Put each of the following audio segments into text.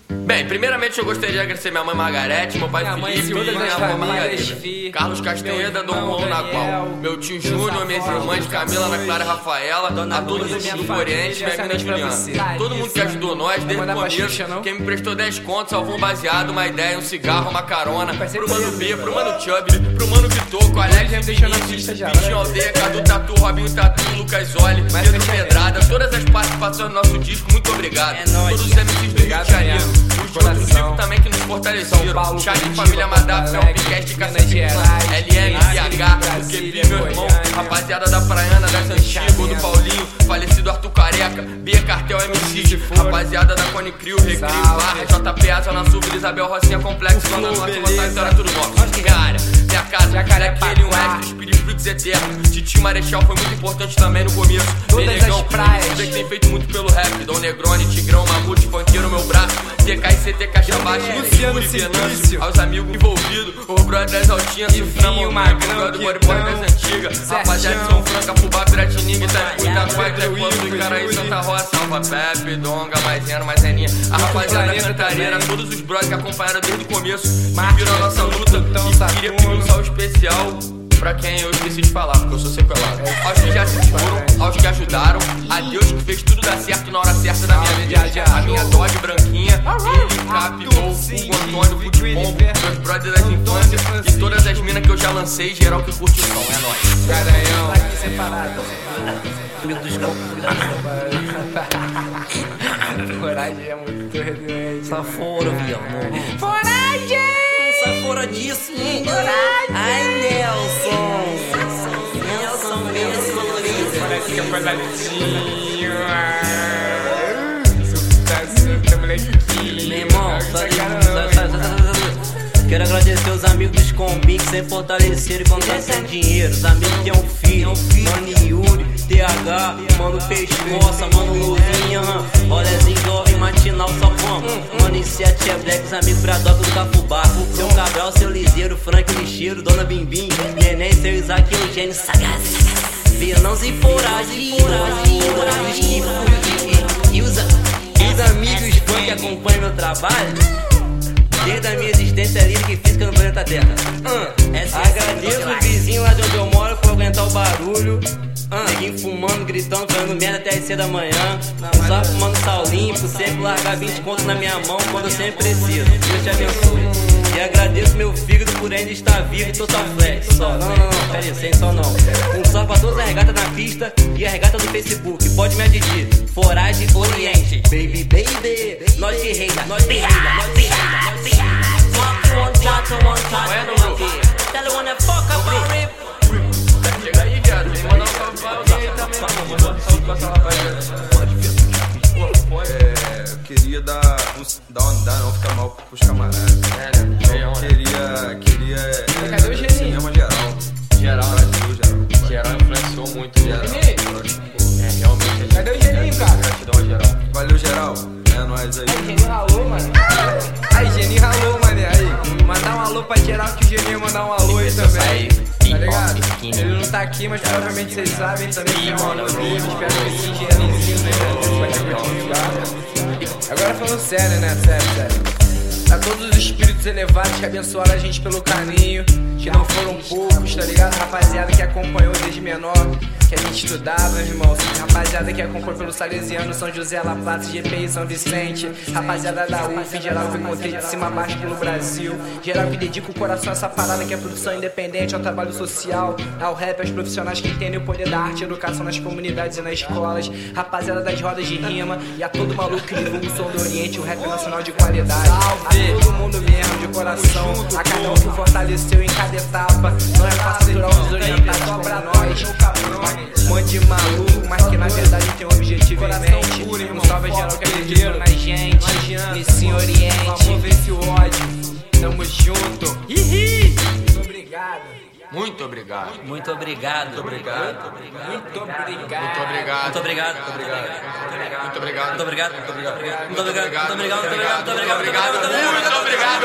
Bem, primeiramente eu gostaria de agradecer minha mãe Margarete, meu pai Felipe e minha avó Margarida, Carlos Castanheda, Dom Juan Nagual, meu tio Júnior, minhas irmãs Camila, Ana Clara, Rafaela, a todos os do Oriente, minha mina Juliana. Todo mundo que ajudou nós desde o começo, quem me prestou 10 contos, salvou um baseado, uma ideia, um cigarro, uma carona, pro Mano B, pro Mano Chubby, pro Mano Vitor, Alex Vinícius, Bichinho Aldeia, Cadu Tatu, Robinho Tatu, Lucas Oli, Pedro Pedrada, todas as participações do nosso disco, muito obrigado. Todos os MCs do Rio de Janeiro. Os outros discos também que nos fortaleceram. Charlie, Família Madaf, Felpcast, Cacete LM, PH, o QP, meu irmão. Rapaziada da Praiana, das Antigas, do Paulinho, falecido Arthur Careca, Bia Cartel MC, rapaziada da Cone Crio, Recrio, Barra, JPA, Zona Sul, Isabel Rocinha, Complexo, Zona Norte, Vontade, era tudo nosso. Minha área, minha casa, Jacarepaguá, um Spirit Freaks eterno. Titi Marechal foi muito importante também no começo. Benegão, que tem feito muito pelo rap. Dom Negroni, Tigrão, Mamute, Funkeiro, meu braço. TK e CT, Caixa Baixa, Luciano Venâncio, aos amigos envolvidos, o brother das Altinhas, Suframa, Magrão, do Bodyboy das Antigas, rapaziada de São Franca, Fubá, Piratininga, Itaquá, Trepoço, Icaraí, Santa Rosa, Salva, Pepe, Donga, Maisena, Maiseninha, a rapaziada Cantareira, todos os brothers que acompanharam desde o começo, que viram a nossa luta, e queria pedir um salve especial pra quem eu esqueci de falar, porque eu sou sequelado. Aos que já se foram, aos que ajudaram, a Deus que fez tudo dar certo na hora certa da minha vida. A minha Dodge branquinha, ele, Cap, Gol, Hugo, Antônio, Futebol, meus brothers das infâncias e todas as minas que eu já lancei, geral que curte o som, é nóis. Garanhão, aqui separado. Coragem é muito redoente. Safora, vião. Coragem! Sai fora disso, hein? Ai, Nelson. Nelson, menos colorido. Parece que é pesadinho. Suta, molequinho. Meu irmão, quero agradecer os amigos dos Combi que sempre fortaleceram quando tá sem dinheiro. Os amigos que é um filho, Mano Yuri, TH, Mano Pescoça, Mano Luvinha, Olezinho jovem, matinal, só como Mano Inset, é Black, os amigos Bradoca do Cafubá, seu Cabral, seu Liseiro, Frank Lixeiro, Dona Bimbim, Neném, seu Isaac, Eugênio, Sagaz, Venãos e Foragem, e os amigos fãs que acompanham meu trabalho desde a minha existência lírica e física no planeta Terra. Agradeço o vizinho lá de onde eu moro por aguentar o barulho. Neguinho fumando, gritando, fazendo merda até as 6 da manhã. Só fumando Saulinho, por sempre largar 20 contos na minha mão quando eu sempre preciso. Deus te abençoe. E agradeço meu fígado por ainda estar vivo e total flex. Só, não, pera aí, sem só não. Um salve pra todas as regatas na pista e a regata do Facebook. Pode me adigir. Foragem Oriente. Baby, nós que reina, nós que reina, nós que reina, nós que reina. Tell the one that fuck up my rip. Chega aí, viado, tem que mandar um salve pra alguém aí também, mano. Manda um salve pra essa rapaziada. Eu queria dar não ficar mal pros camaradas. Cadê o Geninho? Cinema geral. Geral influenciou muito, geral. Realmente. Cadê o Geninho, cara? Gratidão a geral. Valeu, geral. É nóis aí. Geninho ralou, mano. Aí, Geninho ralou, mané. Aí, mandar um alô pra geral que o Geninho mandar um alô aí também. Tá ligado? Ele não tá aqui, mas provavelmente vocês sabem também que é um alô dele. Espero que esse Geninhozinho vai ter continuidade. Agora falando sério, né? Sério. A todos os espíritos elevados que abençoaram a gente pelo caminho, que não foram poucos, tá ligado? Rapaziada que acompanhou desde menor, que a gente estudava, irmão. Rapaziada que acompanhou pelo Salesiano, São José, La Plata, GPI, São Vicente. Rapaziada da UF, geral que eu encontrei de cima a baixo pelo Brasil. Geral que dedica o coração a essa parada que é produção independente, ao trabalho social, ao rap, aos profissionais que entendem o poder da arte e educação nas comunidades e nas escolas. Rapaziada das rodas de rima e a todo maluco que divulga o som do Oriente, o rap nacional de qualidade. Salve! A todo mundo mesmo, de coração, a cada um que fortaleceu em cada etapa. Não é fácil durar os desorientados como nós. Mande maluco, mas que na verdade tem um objetivo em mente. Um salve geral que acreditou na gente. Nesse Oriente, vamos ver se o ódio. Tamo junto. Muito obrigado. Muito obrigado. Muito obrigado. Muito obrigado. Muito obrigado. Muito obrigado. Muito obrigado. Muito obrigado. Muito obrigado. Muito obrigado. Muito obrigado. Muito obrigado. Muito obrigado. Muito obrigado. Muito obrigado.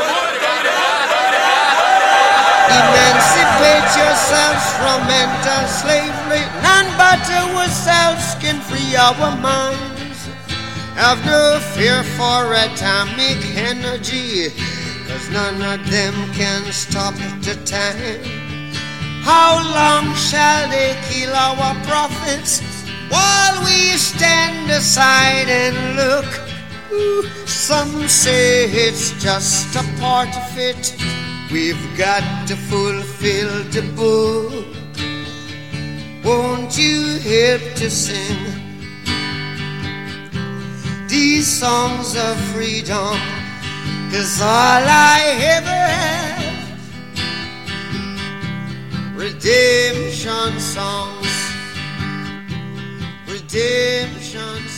Emancipate yourselves from mental slavery. None but ourselves can free our minds. Have no fear for atomic energy, 'cause none of them can stop the time. How long shall they kill our prophets while we stand aside and look? Ooh, some say it's just a part of it. We've got to fulfill the book. Won't you help to sing these songs of freedom? 'Cause all I ever have, redemption songs, redemption songs.